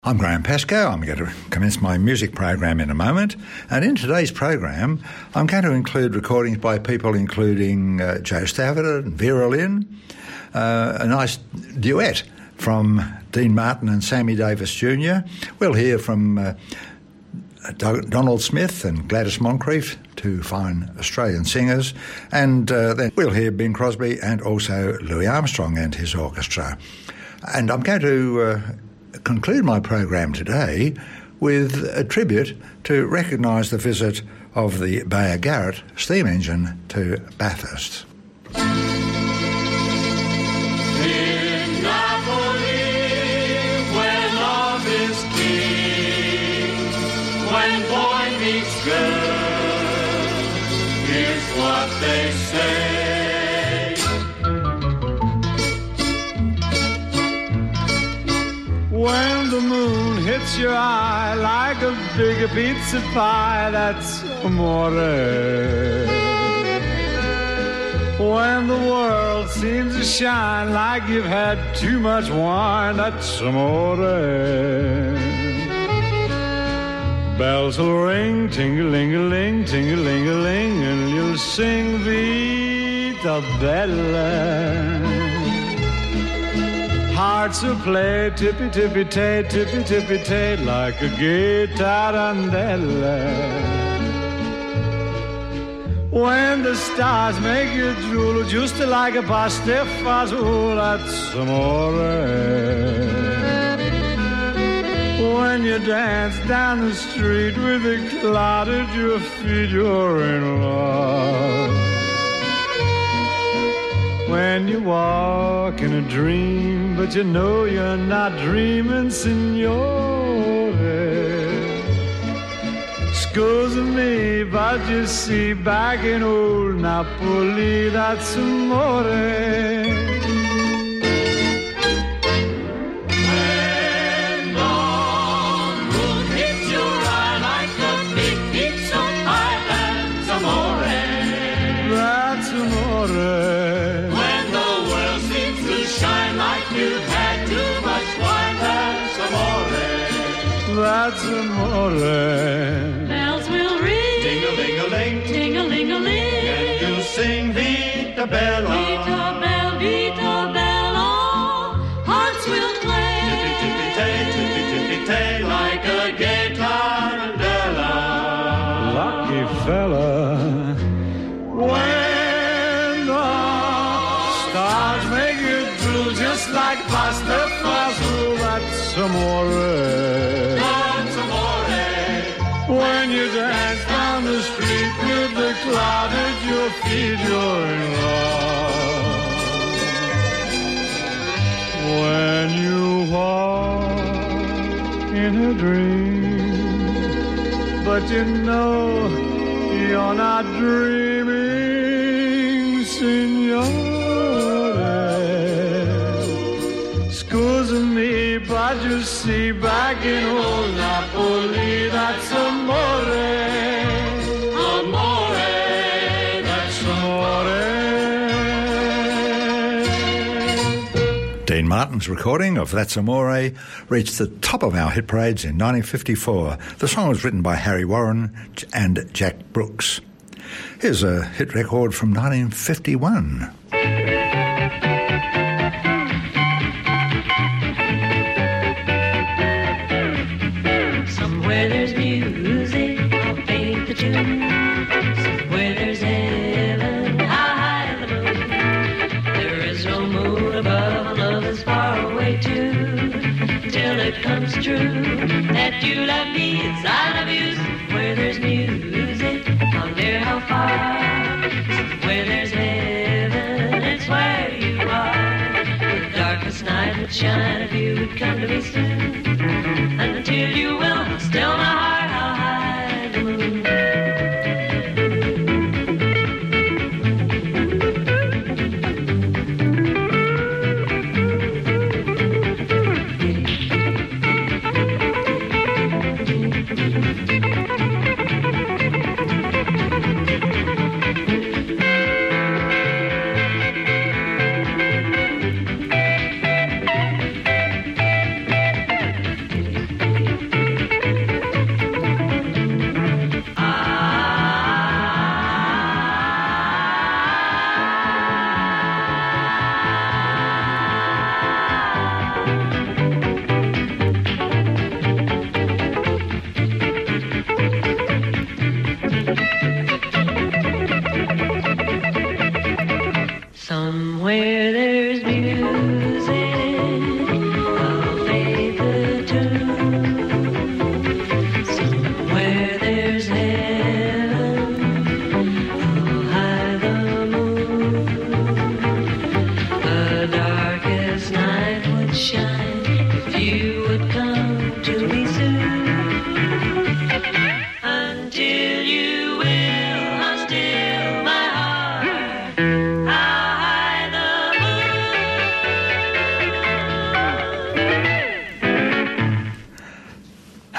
I'm Graham Pascoe. I'm going to commence my music program in a moment. And in today's program, I'm going to include recordings by people including Joe Stafford and Vera Lynn, a nice duet from Dean Martin and Sammy Davis Jr. We'll hear from Donald Smith and Gladys Moncrief, two fine Australian singers. And then we'll hear Bing Crosby and also Louis Armstrong and his orchestra. And I'm going to conclude my program today with a tribute to recognise the visit of the Beyer Garrett steam engine to Bathurst. In Napoli, where love is king, when boy meets girl, here's what they say. When the moon hits your eye like a big pizza pie, that's amore. When the world seems to shine like you've had too much wine, that's amore. Bells will ring, ting-a-ling-a-ling, ting-a-ling-a-ling, and you'll sing Vita Bella. Hearts will play tippy-tippy-tay, tippy-tippy-tay, like a gay tarantella. When the stars make you drool, just like a pastifazool, that's amore. When you dance down the street with a cloud at your feet, you're in love. When you walk in a dream, but you know you're not dreaming, signore. Scusa me, but you see, back in old Napoli, that's amore. That's amore. Bells will ring, ting-a-ling-a-ling, ting-a-ling-a-ling, and you'll sing Vita Bella. Vita Bella, Vita Bella. Hearts will play, Tippy-tippy-tay, tippy-tippy-tay, like a gay tarantella. Lucky fella. When the stars make you drool, just like pasta fazool, that's amore. When you dance down the street with the cloud at your feet, you're in love. When you walk in a dream, but you know you're not dreaming, signore. Scusa me, but you see, back in old Napoli, that's amore. Amore, that's amore. Dean Martin's recording of That's Amore reached the top of our hit parades in 1954. The song was written by Harry Warren and Jack Brooks. Here's a hit record from 1951. Somewhere there's music, I'll paint the tune. Somewhere there's heaven, how high the moon. There is no moon above, love is far away too. Till it comes true that you love me and I love you. Somewhere there's music, I wonder how far. Somewhere there's heaven, it's where you are. The darkest night would shine if you would come to me soon. And until you will, still my heart, how high the moon.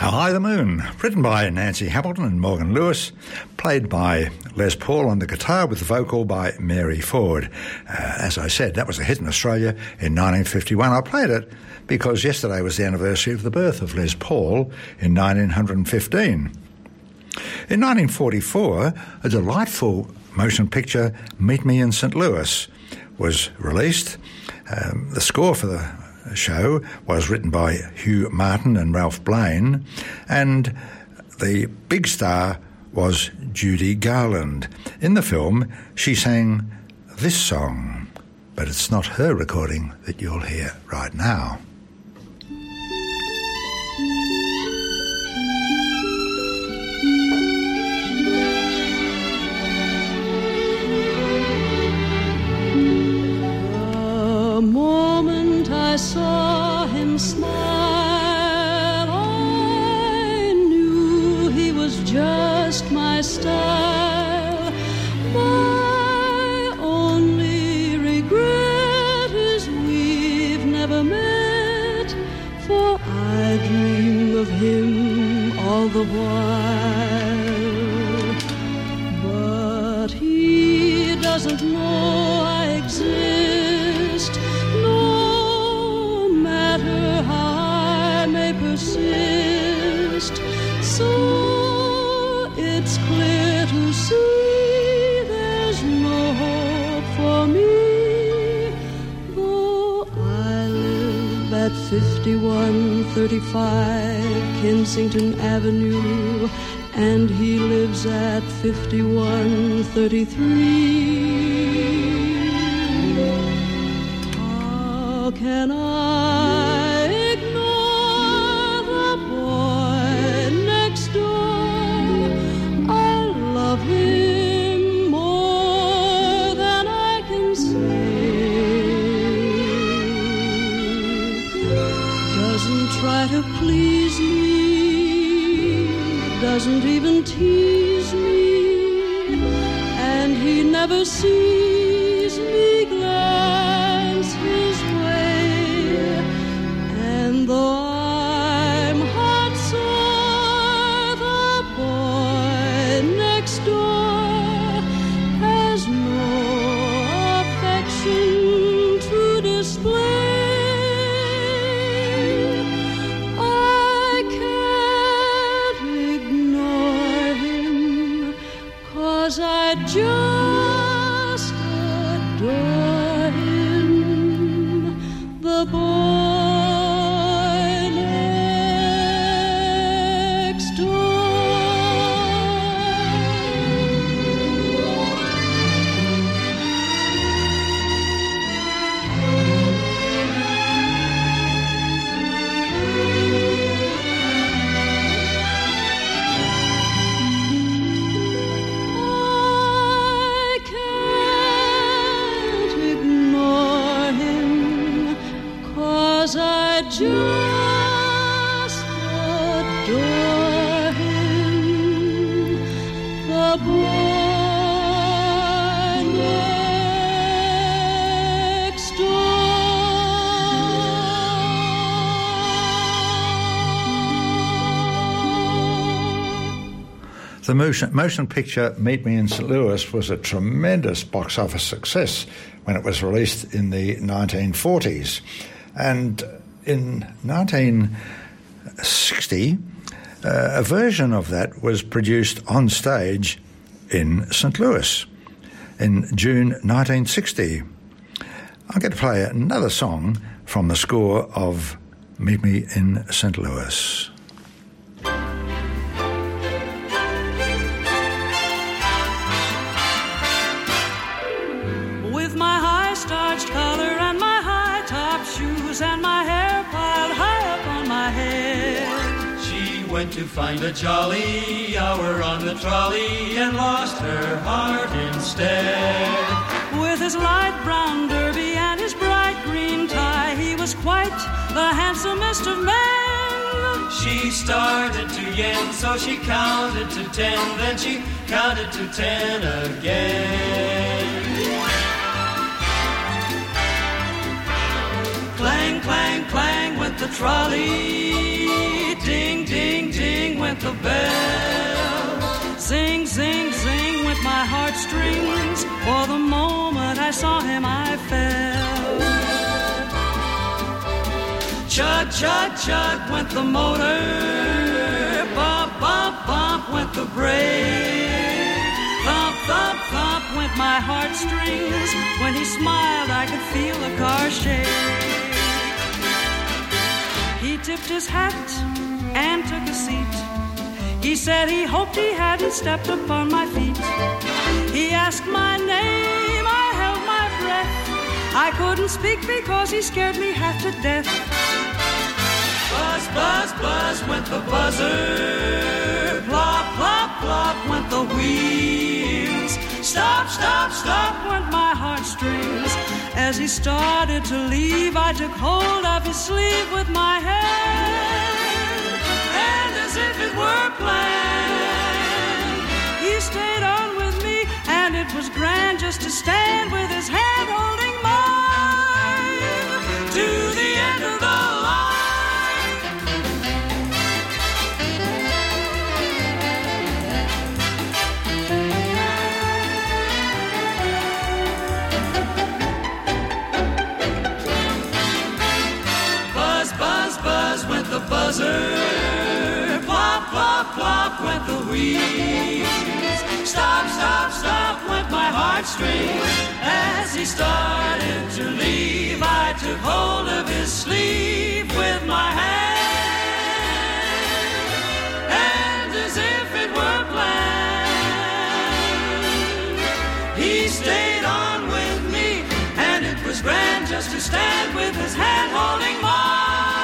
How High the Moon, written by Nancy Hamilton and Morgan Lewis, played by Les Paul on the guitar with the vocal by Mary Ford. As I said, that was a hit in Australia in 1951. I played it because yesterday was the anniversary of the birth of Les Paul in 1915. In 1944, a delightful motion picture, Meet Me in St. Louis, was released. The score for the show was written by Hugh Martin and Ralph Blaine, and the big star was Judy Garland. In the film, she sang this song, but it's not her recording that you'll hear right now. I saw him smile, I knew he was just my style. My only regret is we've never met, for I dream of him all the while. But he doesn't know I exist, persist, so it's clear to see there's no hope for me, though I live at 5135 Kensington Avenue and he lives at 5133. How can I try to please me, doesn't even tease me, and he never sees me glance his way. And though I'm heart sore, the boy next door has no affection to display. I just adore him, the boy next door. Just adore him, the boy next door. The motion picture Meet Me in St. Louis was a tremendous box office success when it was released in the 1940s. And in 1960, a version of that was produced on stage in St. Louis in June 1960. I'm going to play another song from the score of Meet Me in St. Louis. With my high starched collar and my high top shoes and my hair piled high up on my head, she went to find a jolly hour on the trolley and lost her heart instead. With his light brown derby and his bright green tie, he was quite the handsomest of men. She started to yen, so she counted to 10, then she counted to 10 again. Clang, clang, clang went the trolley, ding, ding, ding. went the bell. Zing, zing, zing went my heartstrings. For the moment I saw him, I fell. Chug, chug, chug went the motor. Bump, bump, bump went the brake. Thump, thump, thump went my heartstrings. When he smiled, I could feel the car shake. He tipped his hat and took a seat. He said he hoped he hadn't stepped upon my feet. He asked my name, I held my breath. I couldn't speak because he scared me half to death. Buzz, buzz, buzz went the buzzer. Plop, plop, plop went the wheels. Stop, stop, stop went my heartstrings. As he started to leave, I took hold of his sleeve with my hand. And as if it were planned, he stayed on with me, and it was grand just to stand with his hand holding mine to the end of the line. The buzzer, plop, plop, plop went the wheels. Stop, stop, stop went my heartstrings. As he started to leave, I took hold of his sleeve with my hand. And as if it were planned, he stayed on with me, and it was grand just to stand with his hand holding mine.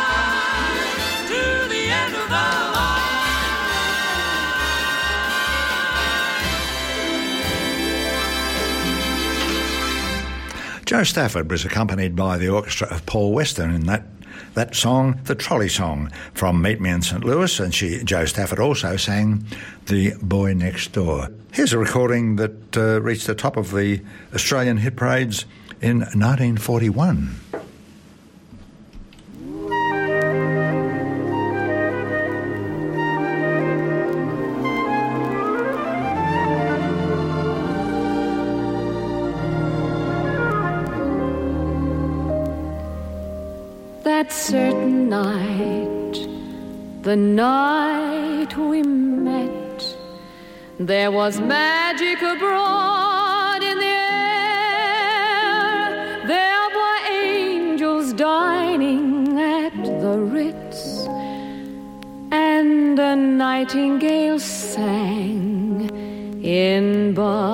Joe Stafford was accompanied by the orchestra of Paul Weston in that song, the Trolley Song, from Meet Me in St. Louis, and Joe Stafford also sang The Boy Next Door. Here's a recording that reached the top of the Australian hit parades in 1941. That certain night, the night we met, there was magic abroad in the air. There were angels dining at the Ritz, and a nightingale sang in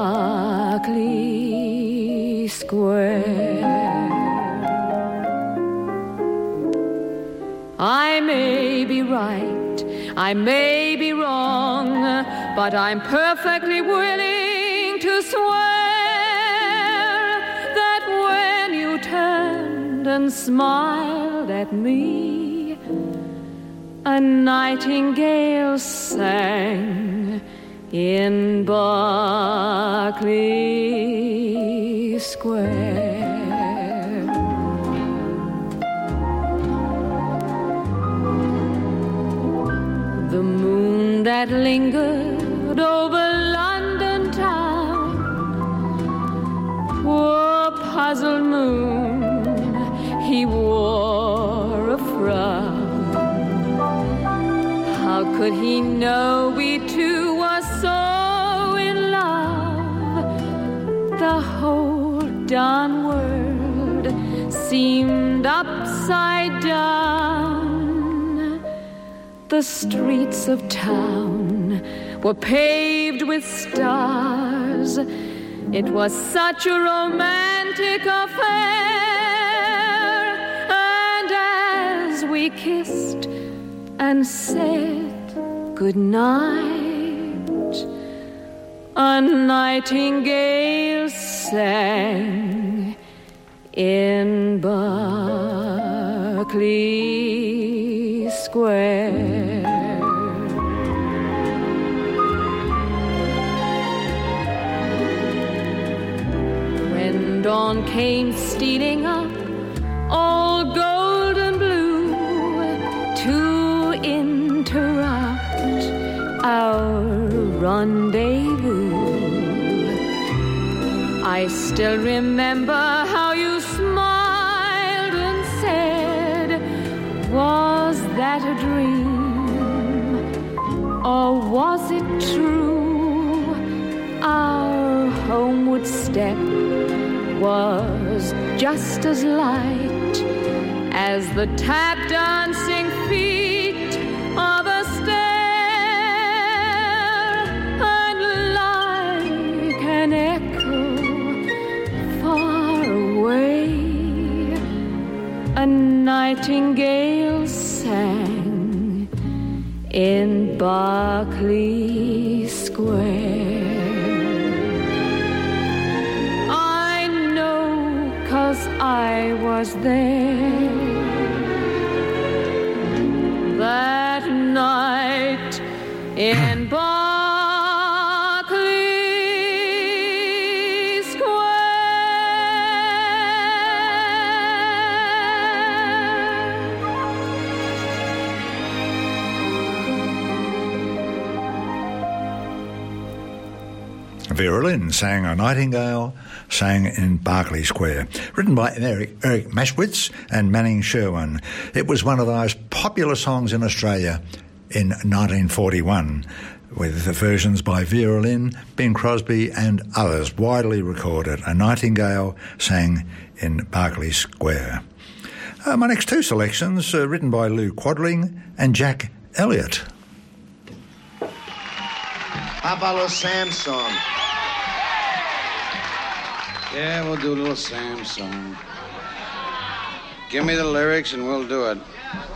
Berkeley Square. I may be right, I may be wrong, but I'm perfectly willing to swear that when you turned and smiled at me, a nightingale sang in Berkeley Square. The moon that lingered over London town, poor puzzled moon, he wore a frown. How could he know we two were so in love? The whole darn world seemed upside down. The streets of town were paved with stars. It was such a romantic affair. And as we kissed and said goodnight, a nightingale sang in Berkeley Square. When dawn came stealing up, all gold and blue, to interrupt our rendezvous. I still remember how you smiled and said, was that a dream, or was it true? Our homeward step was just as light as the tap dancing feet of a stair, and like an echo far away, a nightingale sang in Berkeley Square. I know 'cause I was there that night in Berkeley Square. Vera Lynn sang A Nightingale, sang in Berkeley Square, written by Eric Maschwitz and Manning Sherwin. It was one of the most popular songs in Australia in 1941, with the versions by Vera Lynn, Bing Crosby and others widely recorded. A Nightingale sang in Berkeley Square. My next two selections are written by Lou Quadring and Jack Elliott. How about a little Sam song? Yeah, we'll do a little Sam song. Give me the lyrics and we'll do it.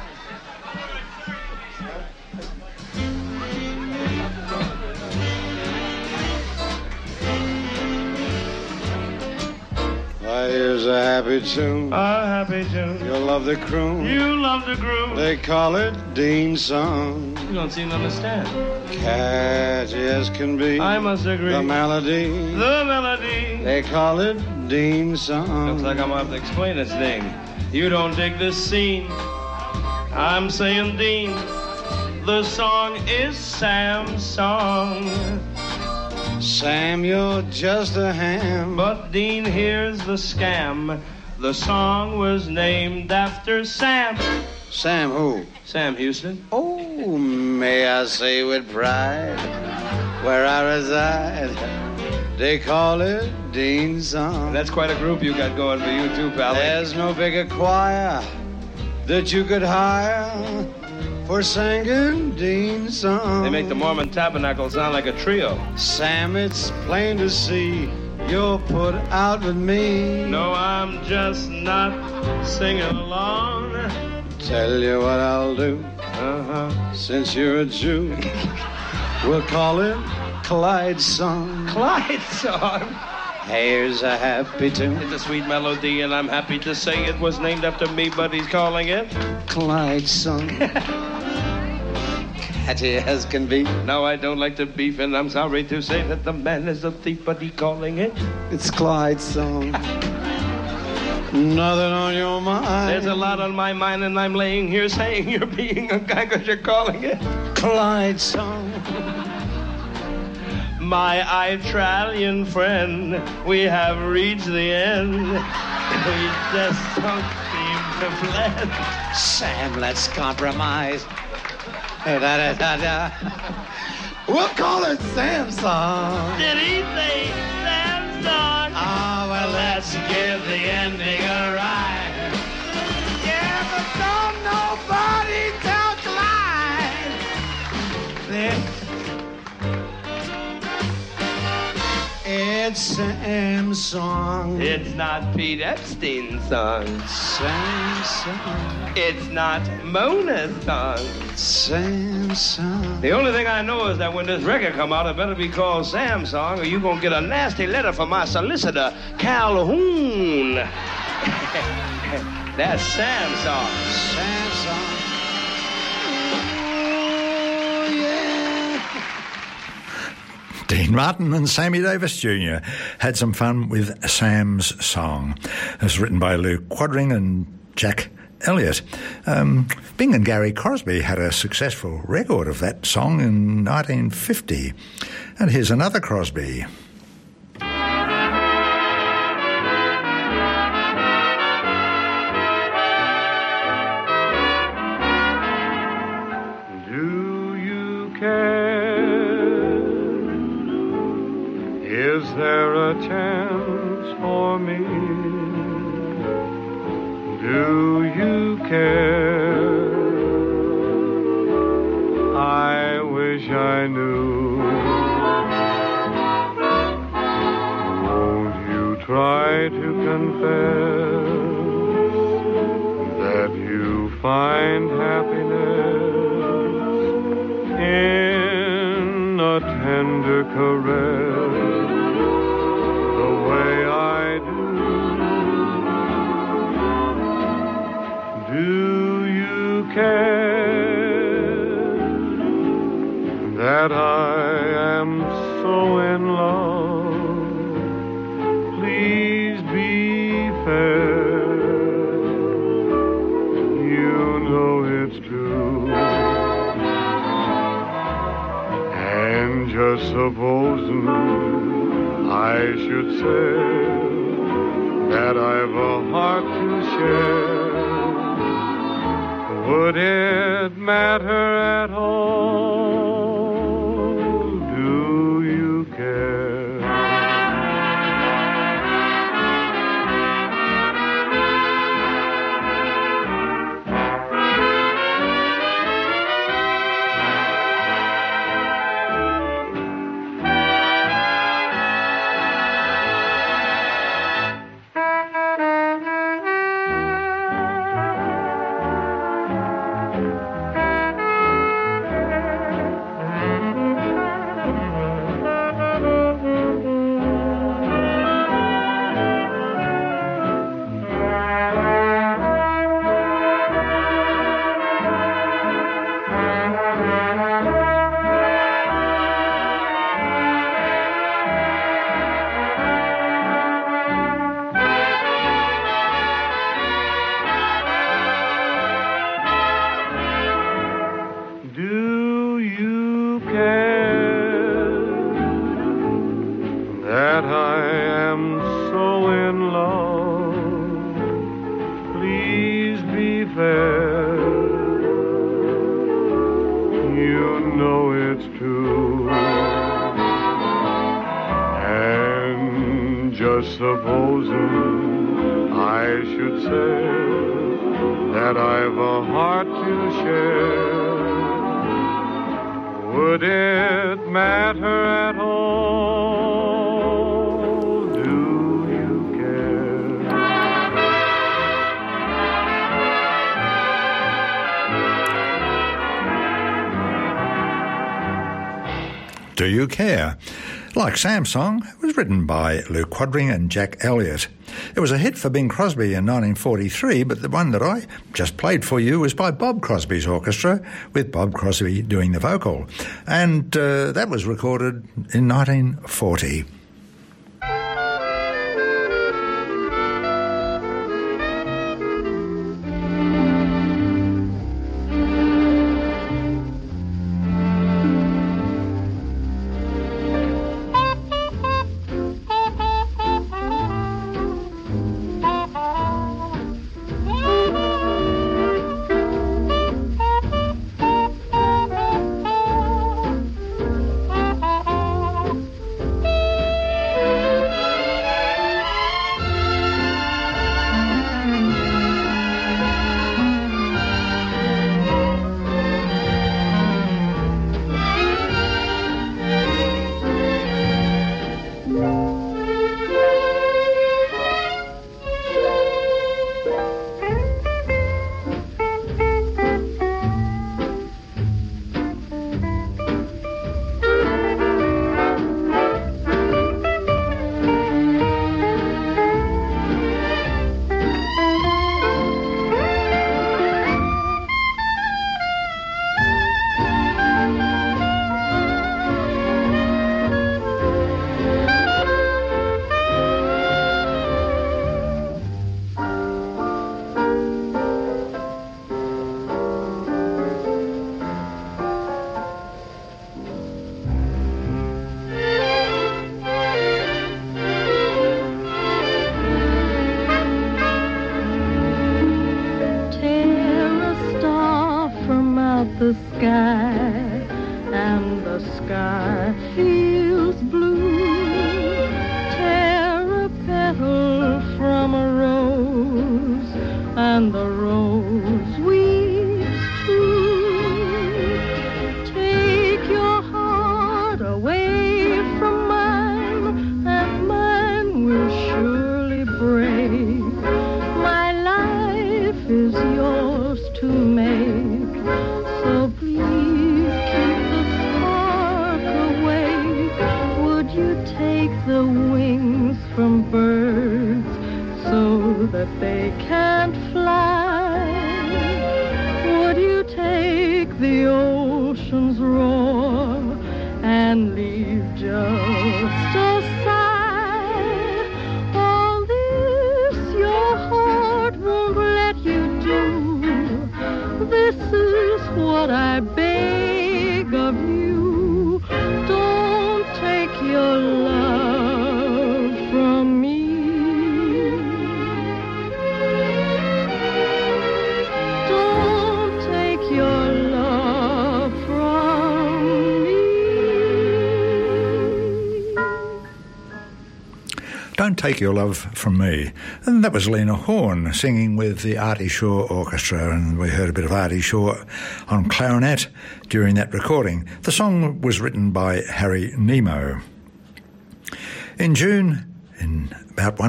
Here's a happy tune. A happy tune. You'll love the croon. You love the groove. They call it Dean's song. You don't seem to understand. Catchy as can be. I must agree. The melody. The melody. They call it Dean's song. Looks like I'm going to have to explain this thing. You don't dig this scene. I'm saying Dean. The song is Sam's song. Sam, you're just a ham. But Dean, here's the scam. The song was named after Sam. Sam who? Sam Houston. Oh, may I say with pride, where I reside, they call it Dean's song. That's quite a group you got going for you too, pal. There's no bigger choir that you could hire for singing Dean's song. They make the Mormon Tabernacle sound like a trio. Sam, it's plain to see you're put out with me. No, I'm just not singing along. Tell you what I'll do. Since you're a Jew, we'll call it Clyde's song. Clyde's song? Here's a happy tune. It's a sweet melody, and I'm happy to say it was named after me, but he's calling it Clyde's song. Catchy as can be. No, I don't like to beef, and I'm sorry to say that the man is a thief, but he's calling it. It's Clyde's song. Nothing on your mind. There's a lot on my mind, and I'm laying here saying you're being a guy because you're calling it Clyde's song. My Italian friend, we have reached the end. We just don't seem to blend. Sam, let's compromise. Da-da-da-da. We'll call it Sam's song. Did he say Sam's song? Ah, well, Let's give the ending a ride. yeah, but don't nobody tell Clyde. It's Sam's song. It's not Pete Epstein's song. Sam's song. It's not Mona's song. Sam's song. The only thing I know is that when this record come out, it better be called Sam's song, or you gonna get a nasty letter from my solicitor, Calhoun. That's Sam's song. Sam's song. Oh, yeah. Dean Martin and Sammy Davis Jr. had some fun with Sam's song. It was written by Lou Quadring and Jack Elliott. Bing and Gary Crosby had a successful record of that song in 1950. And here's another Crosby. Do you care? Is there a chance for me? Do you care? I wish I knew. Won't you try to confess that you find happiness in a tender caress the way I do? Do you care that I am so in love? Please be fair. You know it's true. And just supposing I should say that I've a heart to share, would it matter at all? Do you care? Supposing I should say that I've a heart to share, would it matter at all? Do you care? Do You Care? Like Sam's song, it was written by Lou Quadring and Jack Elliott. It was a hit for Bing Crosby in 1943, but the one that I just played for you was by Bob Crosby's orchestra, with Bob Crosby doing the vocal. And that was recorded in 1940. high, and the sky feels blue. Tear a petal from a rose, and the rose weeps too. Take your heart away from mine, and mine will surely break. My life is yours to make, so please keep the spark away. Would you take the wings from birds so that they can't fly? Would you take the ocean's roar and leave just a sigh? All this your heart won't let you do. This is what I beg of you. Don't take your love from me. Don't take your love from me. Don't Take Your Love From Me. And that was Lena Horne singing with the Artie Shaw Orchestra, and we heard a bit of Artie Shaw on clarinet during that recording. The song was written by Harry Nemo. In June, in about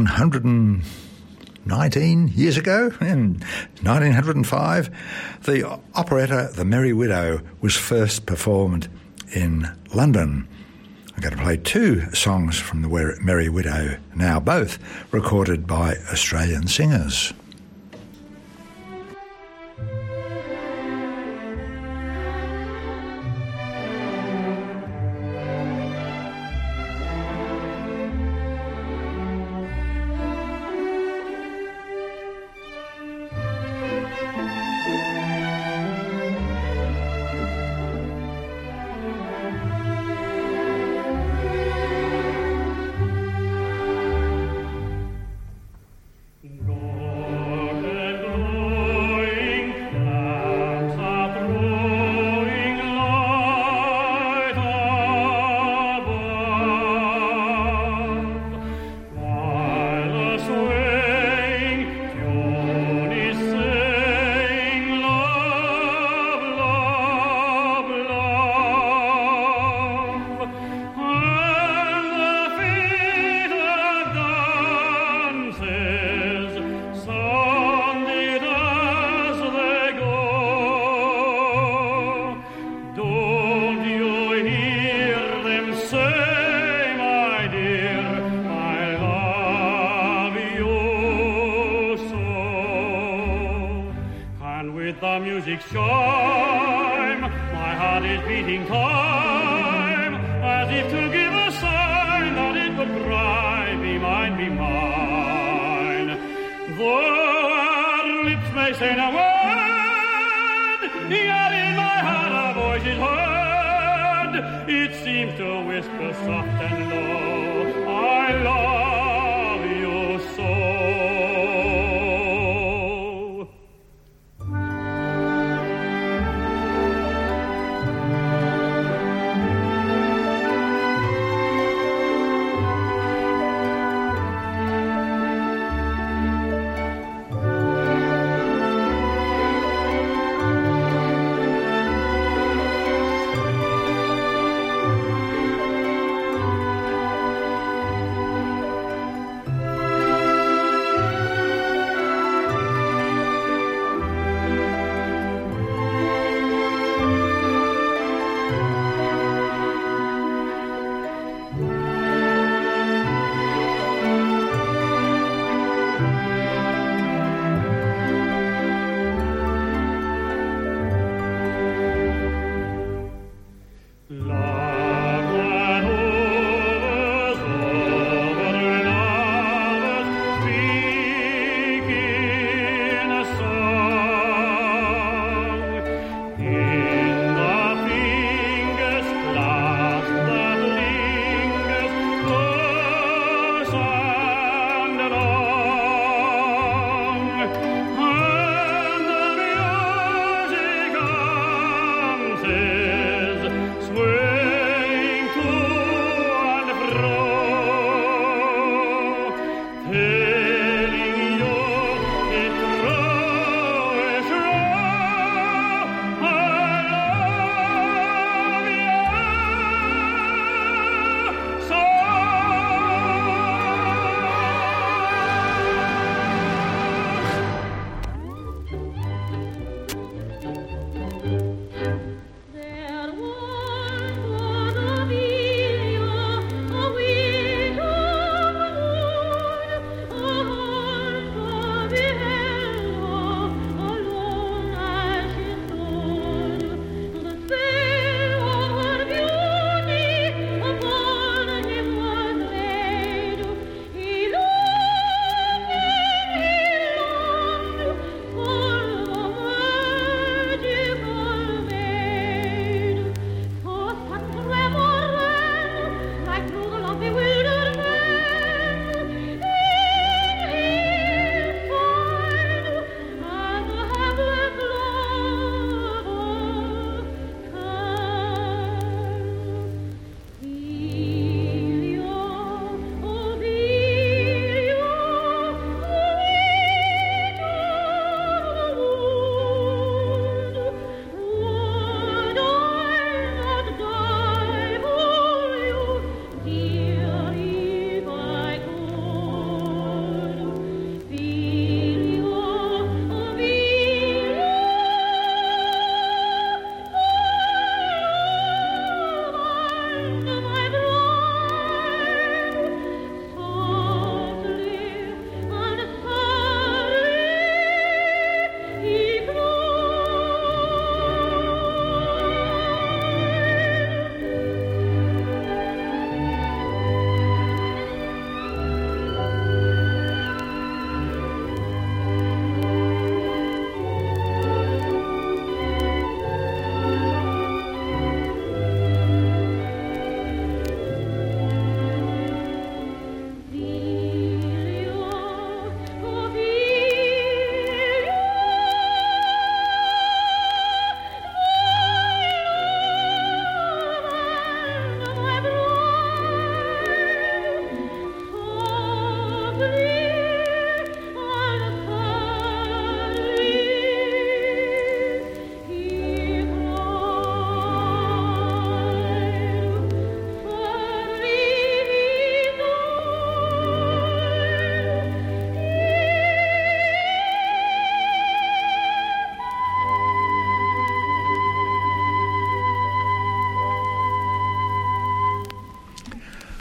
119 years ago, in 1905, the operetta The Merry Widow was first performed in London. I'm going to play two songs from The Merry Widow now, both recorded by Australian singers.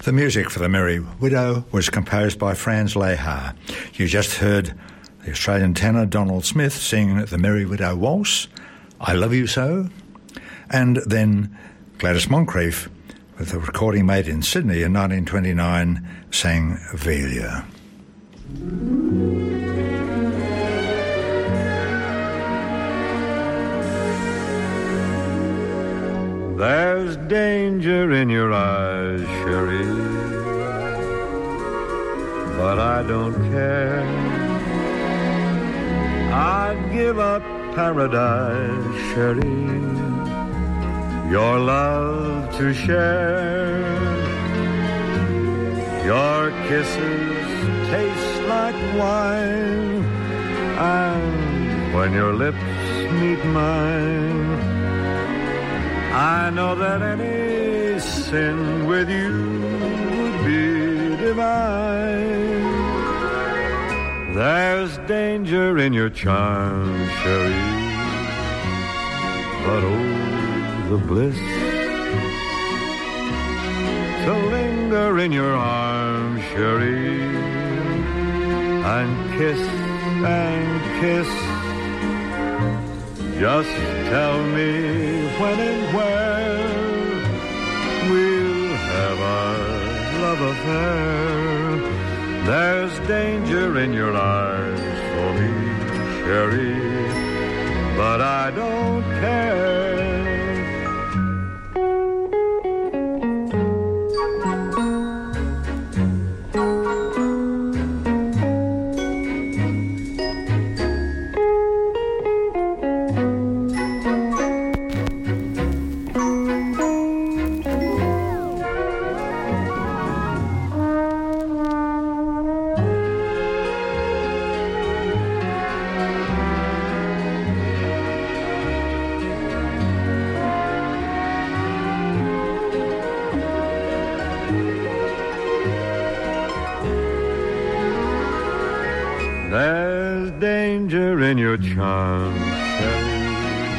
The music for The Merry Widow was composed by Franz Lehar. You just heard the Australian tenor Donald Smith sing The Merry Widow Waltz, I Love You So, and then Gladys Moncrief, with a recording made in Sydney in 1929, sang Velia. There's danger in your eyes, Cherie, but I don't care. I'd give up paradise, Cherie, your love to share. Your kisses taste like wine, and when your lips meet mine, I know that any sin with you would be divine. There's danger in your charm, Cherie, but oh, the bliss to linger in your arms, Cherie, and kiss and kiss. Just tell me when and where we'll have our love affair. There's danger in your eyes for me, Cherie, but I don't care. There's danger in your charm, Cherie,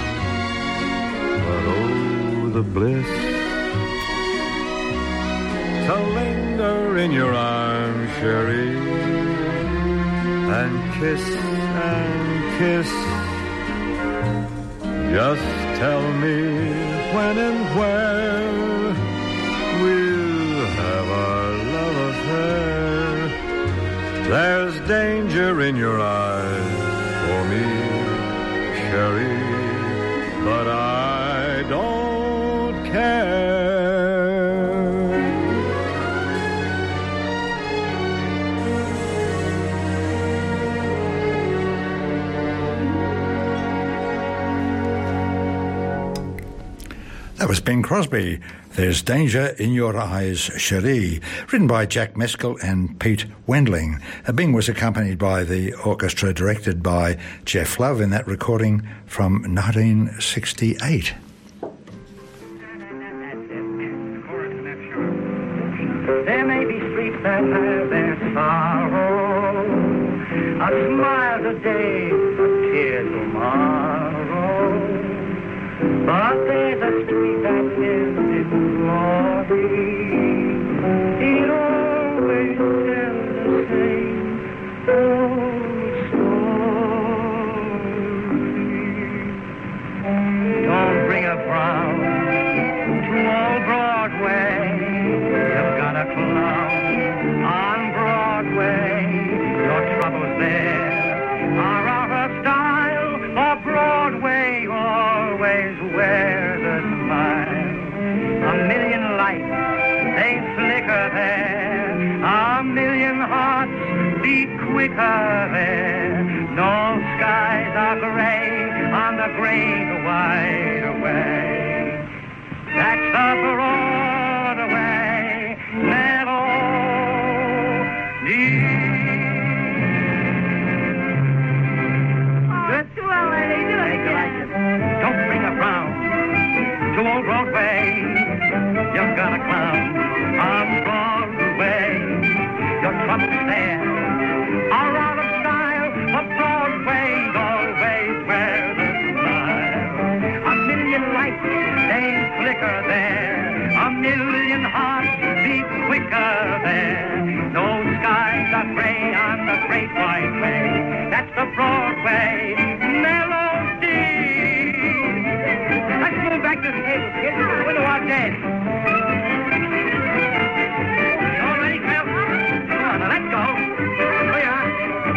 but oh, the bliss to linger in your arms, Cherie, and kiss and kiss. Just tell me when and where we'll have our love affair. There's danger in your eyes for me, Cherie, but I don't care. That was Bing Crosby. There's Danger in Your Eyes, Cherie, written by Jack Meskel and Pete Wendling. Bing was accompanied by the orchestra directed by Jeff Love in that recording from 1968. There may be streets that have their sorrow, a smile today, a tear tomorrow. But there's a street that lives in glory. It always tells the same old story. Don't bring a frown to old Broadway. You've got a clown on Broadway. Your troubles there are out of style, for Broadway always wears a smile. A million lights, they flicker there. A million hearts beat quicker there. No skies are gray on the great wide away. That's the Broadway melody. Good. Too well, lady. Do it again. Don't bring a frown to old Broadway. You've got a clown on Broadway. Your troubles there are out of style, but Broadway always wears a smile. A million lights, they flicker there. A million hearts beat quick quicker there. Those skies are gray on the great white way. That's the Broadway melody. Let's move back to the table, kids. We're the one dead. All ready, Cal? Come on, now let's go. Here we are.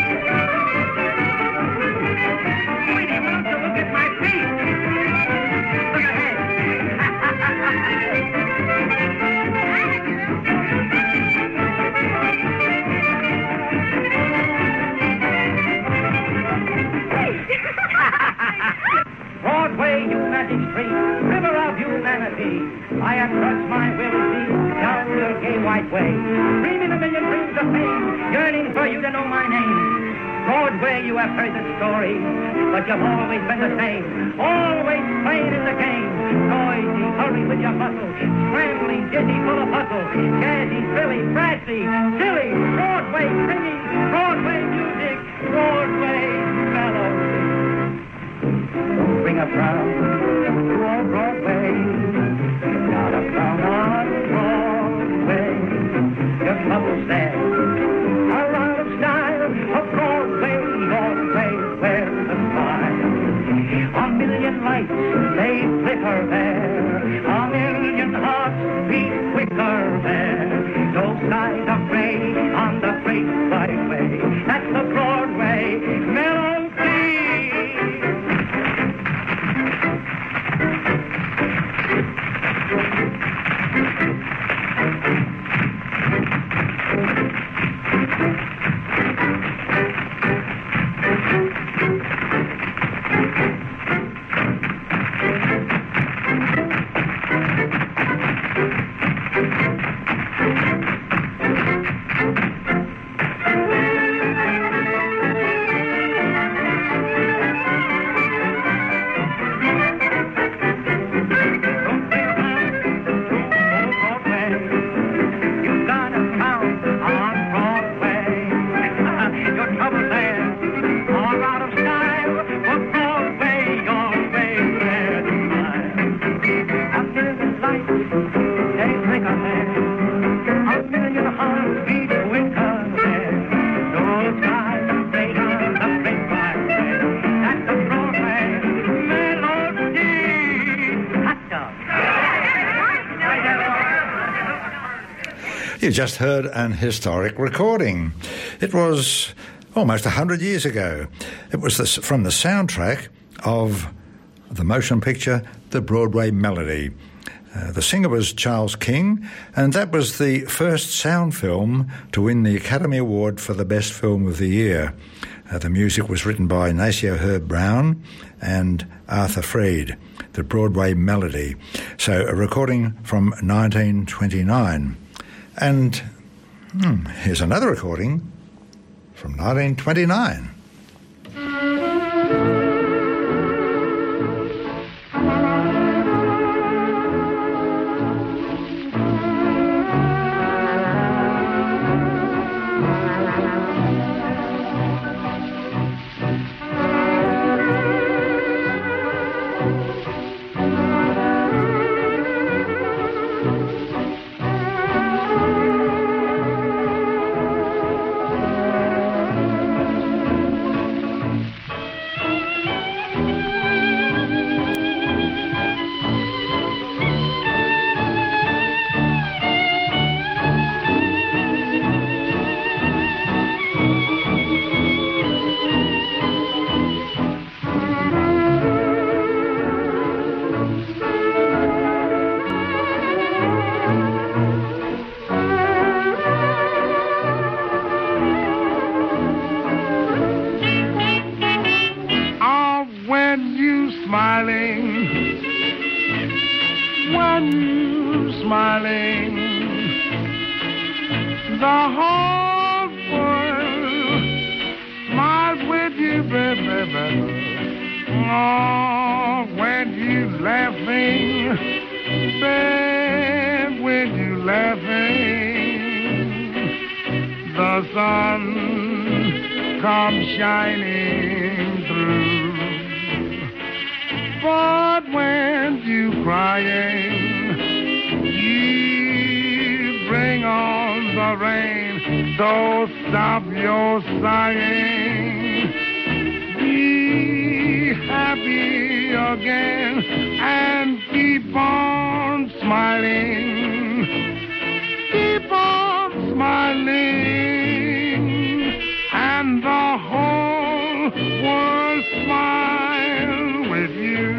Wait, I want to look at my feet. Look ahead. Broadway, you magic street, river of humanity. I have trust my will be down your gay white way. Dreaming a million dreams of fame, yearning for you to know my name. Broadway, you have heard the story, but you've always been the same. Always playing in the game. Noisy, hurry with your bustle. Scrambling, dizzy, full of hustle. Jazzy, thrilly, brassy, silly. Broadway singing, Broadway music, Broadway melody. Don't bring a frown to old Broadway. Not a frown on Broadway. Your troubles there are out of style. A Broadway, where the smile. A million lights, they flicker there. A million hearts beat quicker there. Those skies are gray on the great white way. That's the Broadway melody. You just heard an historic recording. It was almost 100 years ago. It was from the soundtrack of the motion picture The Broadway Melody. The singer was Charles King, and that was the first sound film to win the Academy Award for the Best Film of the Year. The music was written by Ignacio Herb Brown and Arthur Freed, The Broadway Melody. So a recording from 1929. And here's another recording from 1929. Shining through, but when you crying, you bring on So stop your sighing, be happy again, and keep on smiling. Keep on smiling, and the whole world smile with you.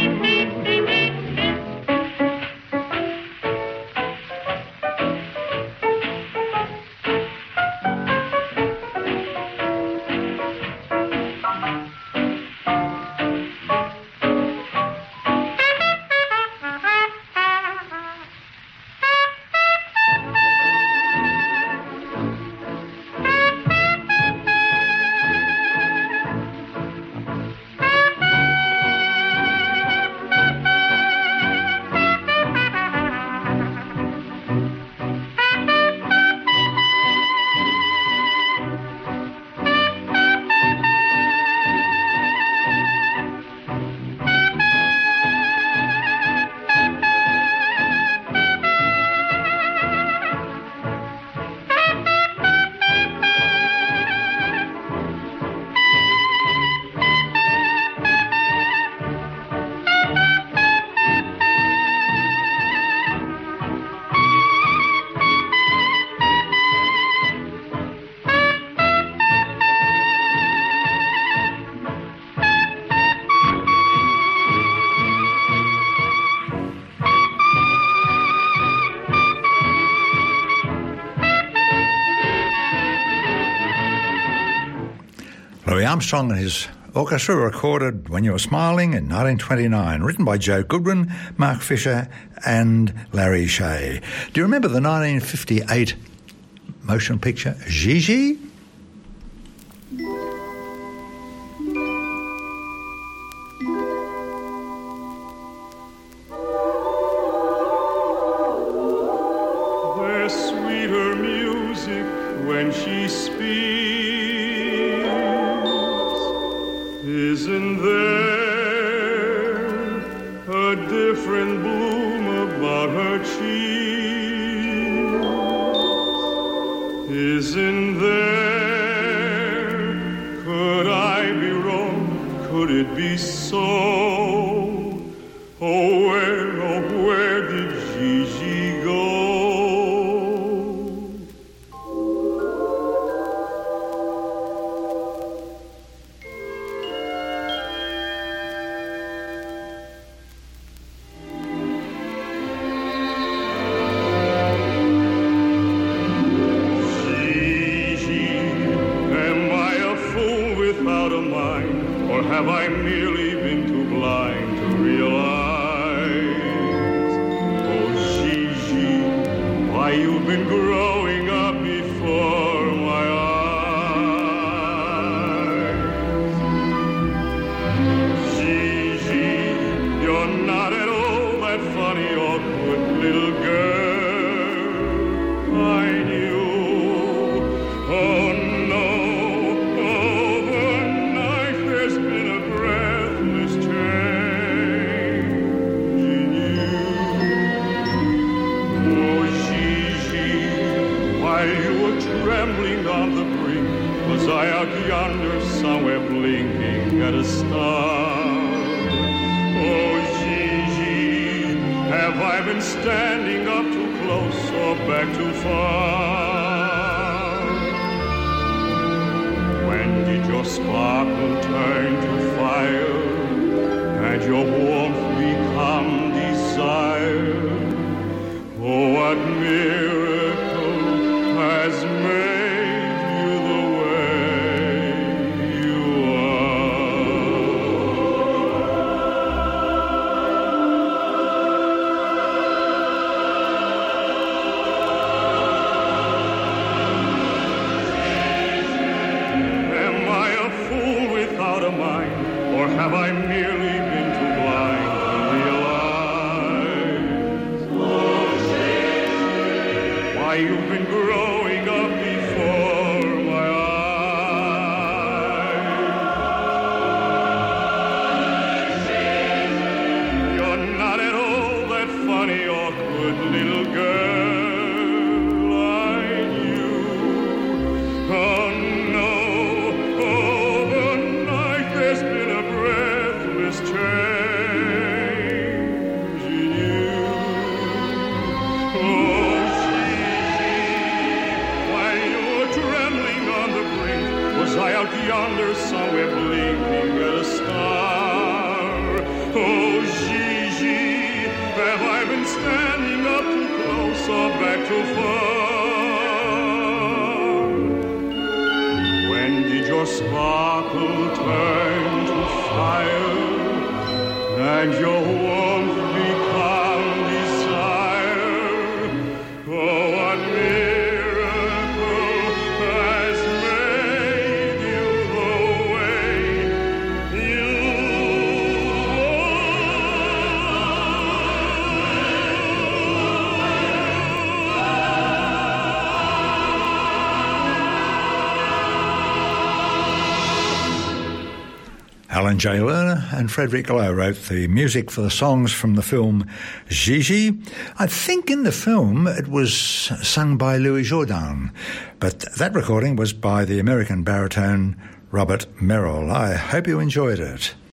Louis Armstrong and his orchestra recorded When You Were Smiling in 1929, written by Joe Goodwin, Mark Fisher and Larry Shea. Do you remember the 1958 motion picture Gigi? There's sweeter music when she speaks. Isn't there a different bloom about her cheeks? Isn't there? Could I be wrong? Could it be so? Oh, where did Gigi go? Have I merely been too blind to realize? Oh, Gigi, why you've been growing up before my eyes. Gigi, you're not at all that funny, awkward little girl I knew. Oh, no. Trembling on the brink, was I out yonder somewhere blinking at a star? Oh, Gigi, have I been standing up too close or back too far? When did your sparkle turn to fire and your warmth become desire? Oh, what miracle has made you the way you Am I a fool without a mind, or have I merely been too blind to realize? Why you've been growing up before my eyes. You're not at all that funny, awkward little girl I knew. to fur. When did your sparkle turn to fire and your warmth become desire? Oh, what miracle has made you the way you Alan J. Lerner and Frederick Lowe wrote the music for the songs from the film Gigi. I think in the film it was sung by Louis Jordan, but that recording was by the American baritone Robert Merrill. I hope you enjoyed it.